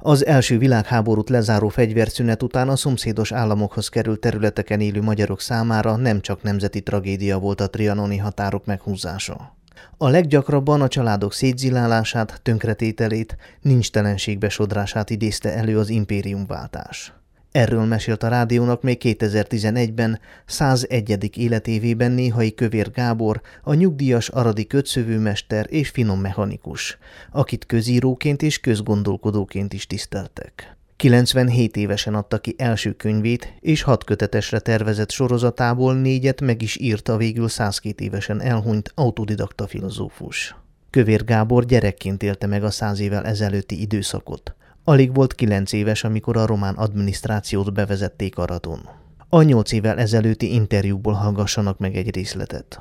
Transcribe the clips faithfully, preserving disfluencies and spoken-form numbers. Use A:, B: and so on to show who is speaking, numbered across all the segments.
A: Az első világháborút lezáró fegyverszünet után a szomszédos államokhoz került területeken élő magyarok számára nem csak nemzeti tragédia volt a trianoni határok meghúzása. A leggyakrabban a családok szétzilálását, tönkretételét, nincstelenségbe sodrását idézte elő az impériumváltás. Erről mesélt a rádiónak még kétezer-tizenegyben, százegyedik életévében Néhai Kövér Gábor, a nyugdíjas aradi kötszövőmester és finommechanikus, akit közíróként és közgondolkodóként is tiszteltek. kilencvenhét évesen adta ki első könyvét, és hat kötetesre tervezett sorozatából négyet meg is írta végül százkét évesen elhunyt autodidakta filozófus. Kövér Gábor gyerekként élte meg a száz évvel ezelőtti időszakot. Alig volt kilenc éves, amikor a román adminisztrációt bevezették Aradon. A nyolc évvel ezelőtti interjúból hallgassanak meg egy részletet.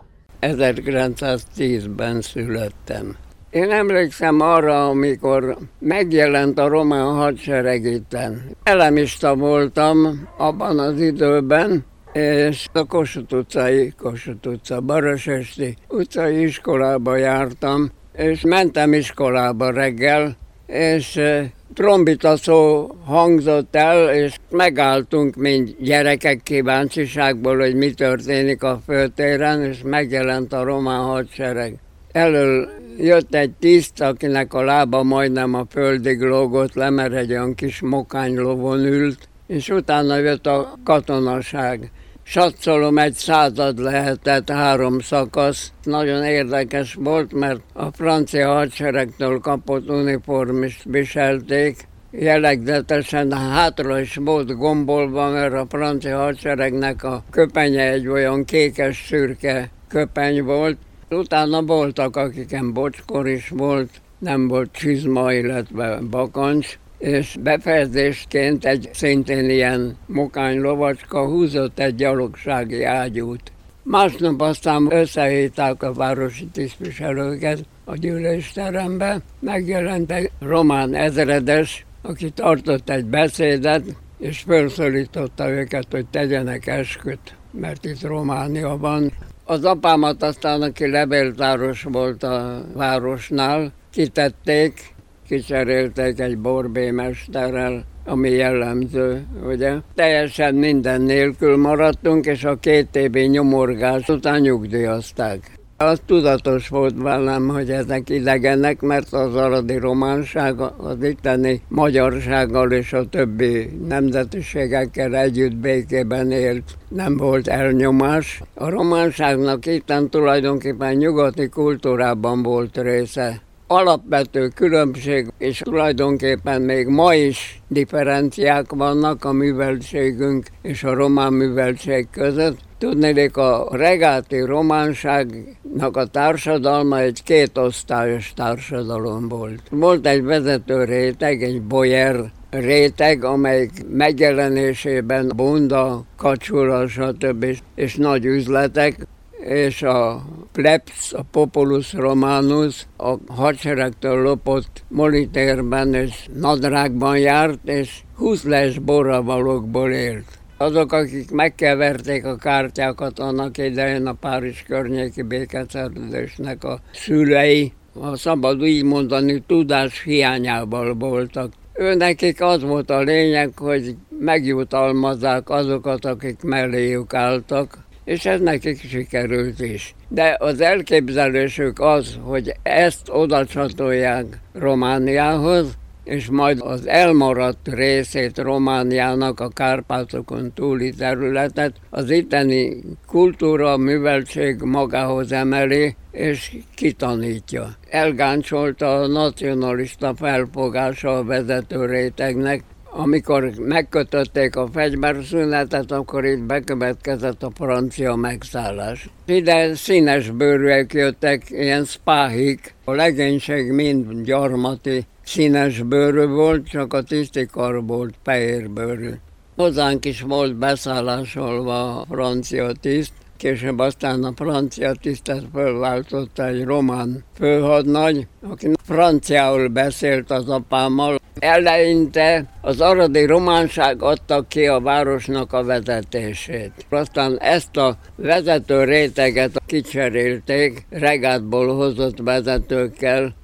B: ezerkilencszáztízben születtem. Én emlékszem arra, amikor megjelent a román hadsereg itten. Elemista voltam abban az időben, és a Kossuth utcai, Kossuth utca, Barasesti utcai iskolába jártam, és mentem iskolába reggel, és trombita szó hangzott el, és megálltunk, mint gyerekek kíváncsiságból, hogy mi történik a főtéren, és megjelent a román hadsereg. Elől jött egy tiszt, akinek a lába majdnem a földig lógott le, mert egy olyan kis mokánylovon ült, és utána jött a katonaság. Satszolom, egy század lehetett, három szakasz. Nagyon érdekes volt, mert a francia hadseregtől kapott uniformist viselték. Jellegzetesen hátra is volt gombolva, mert a francia hadseregnek a köpenye egy olyan kékes-szürke köpeny volt. Utána voltak, akiken bocskor is volt, nem volt csizma, illetve bakancs, és befejezésként egy szintén ilyen mokány lovacska húzott egy gyalogsági ágyút. Másnap aztán összehívták a városi tisztviselőket a gyűlésterembe, megjelent egy román ezredes, aki tartott egy beszédet, és felszólította őket, hogy tegyenek esküt, mert itt Románia van. Az apámat aztán, aki levéltáros volt a városnál, kitették, kicserélték egy borbémesterrel, ami jellemző, ugye. Teljesen minden nélkül maradtunk, és a két évi nyomorgás után nyugdíjazták. Az tudatos volt velem, hogy ezek idegenek, mert az aradi románság az itteni magyarsággal és a többi nemzetiségekkel együtt békében élt. Nem volt elnyomás. A románságnak itten tulajdonképpen nyugati kultúrában volt része. Alapvető különbség, és tulajdonképpen még ma is differenciák vannak a műveltségünk és a román műveltség között. Tudnék, a regáti románságnak a társadalma egy kétosztályos társadalom volt. Volt egy vezető réteg, egy boyer réteg, amelyik megjelenésében bunda, kacsura, stb. És nagy üzletek, és a plebs, a populus romanus a hadseregtől lopott molitérben és nadrágban járt, és húsz les borravalókból élt. Azok, akik megkeverték a kártyákat annak idején a Párizs környéki békeszerződésnek a szülei, ha szabad így mondani, tudás hiányával voltak. Őnekik az volt a lényeg, hogy megjutalmazzák azokat, akik melléjük álltak, és ez nekik sikerült is. De az elképzelésük az, hogy ezt oda csatolják Romániához, és majd az elmaradt részét Romániának, a Kárpátokon túli területet az itteni kultúra, műveltség magához emeli, és kitanítja. Elgáncsolta a nacionalista felfogása a vezető rétegnek. Amikor megkötötték a fegyverszünetet, akkor itt bekövetkezett a francia megszállás. Ide színes bőrűek jöttek, ilyen spáhik. A legénység mind gyarmati színes bőrű volt, csak a tisztikar volt fehér bőrű. Hozzánk is volt beszállásolva a francia tiszt, később aztán a francia tisztet fölváltotta egy román főhadnagy, aki franciául beszélt az apámmal. Eleinte az aradi románság adta ki a városnak a vezetését. Aztán ezt a vezető réteget kicserélték regátból hozott vezetőkkel,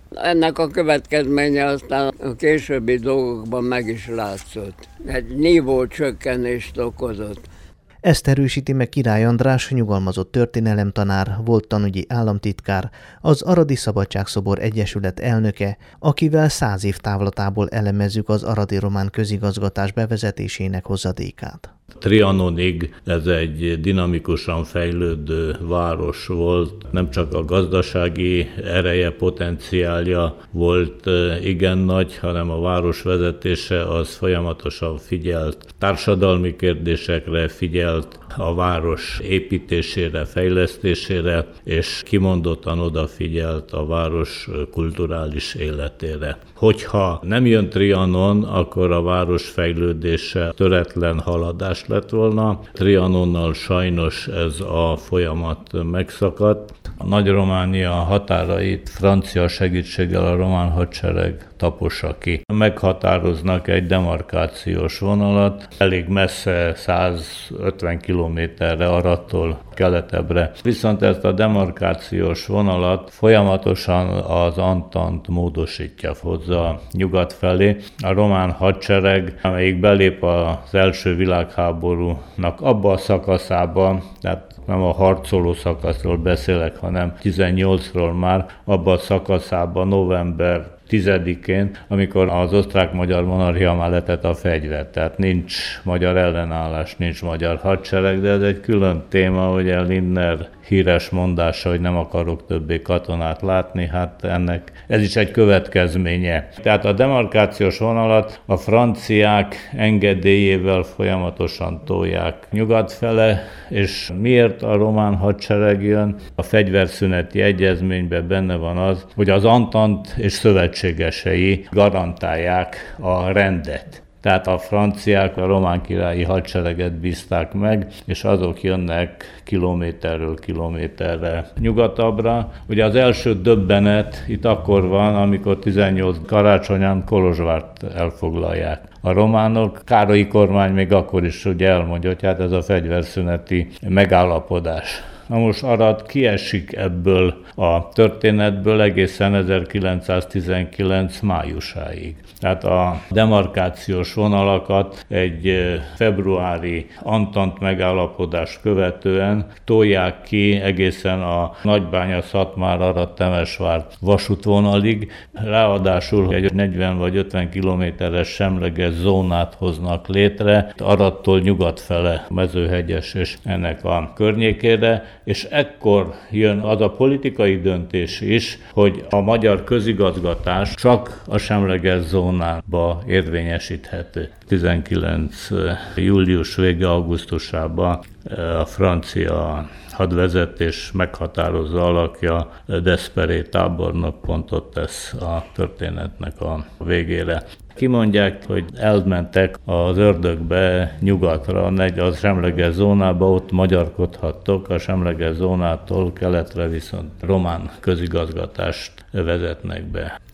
B: Ennek a következménye aztán a későbbi dolgokban meg is látszott. Egy nívócsökkenést okozott.
A: Ezt erősíti meg Király András, nyugalmazott történelemtanár, volt tanügyi államtitkár, az Aradi Szabadságszobor Egyesület elnöke, akivel száz év távlatából elemezzük az aradi román közigazgatás bevezetésének hozadékát.
C: Trianonig ez egy dinamikusan fejlődő város volt, nem csak a gazdasági ereje, potenciálja volt igen nagy, hanem a város vezetése az folyamatosan figyelt társadalmi kérdésekre, figyelt a város építésére, fejlesztésére, és kimondottan odafigyelt a város kulturális életére. Hogyha nem jön Trianon, akkor a város fejlődése töretlen haladás lett volna. Trianonnal sajnos ez a folyamat megszakadt. A Nagy-Románia határait francia segítséggel a román hadsereg tapossa ki. Meghatároznak egy demarkációs vonalat, elég messze száz ötven kilométerre Aradtól keletebbre. Viszont ezt a demarkációs vonalat folyamatosan az Antant módosítja hozzá nyugat felé. A román hadsereg, amelyik belép az első világháborúnak abba a szakaszába, tehát nem a harcoló szakaszról beszélek, hanem tizennyolcról már, abban a szakaszában november tizedikén, amikor az osztrák-magyar monarchia már letett a fegyvert, tehát nincs magyar ellenállás, nincs magyar hadsereg, de ez egy külön téma, ugye Lindner híres mondása, hogy nem akarok többé katonát látni, hát ennek ez is egy következménye. Tehát a demarkációs vonalat a franciák engedélyével folyamatosan tolják nyugat fele, és miért a román hadsereg jön? A fegyverszüneti egyezményben benne van az, hogy az Antant és szövetségesei garantálják a rendet. Tehát a franciák a román királyi hadsereget bízták meg, és azok jönnek kilométerről kilométerre nyugatabbra. Ugye az első döbbenet itt akkor van, amikor tizennyolc karácsonyán Kolozsvárt elfoglalják. A románok, Károlyi kormány még akkor is ugye elmondja, hogy hát ez a fegyverszüneti megállapodás. Na most Arad kiesik ebből a történetből egészen ezerkilencszáztizenkilenc májusáig. Tehát a demarkációs vonalakat egy februári Antant megállapodás követően tolják ki egészen a Nagybánya-Szatmár-Arad-Temesvár vasútvonalig, ráadásul egy negyven vagy ötven kilométeres semleges zónát hoznak létre, Aradtól nyugat fele Mezőhegyes és ennek a környékére, és ekkor jön az a politikai döntés is, hogy a magyar közigazgatás csak a semleges zónába érvényesíthető. tizenkilenc július vége augusztusában a francia hadvezetés meghatározza alakja, Desperé tábornok pontot tesz a történetnek a végére. Kimondják, hogy elmentek az ördögbe nyugatra, a semleges zónába, ott magyarkodhattok, a semleges zónától keletre viszont román közigazgatást vezetnek be.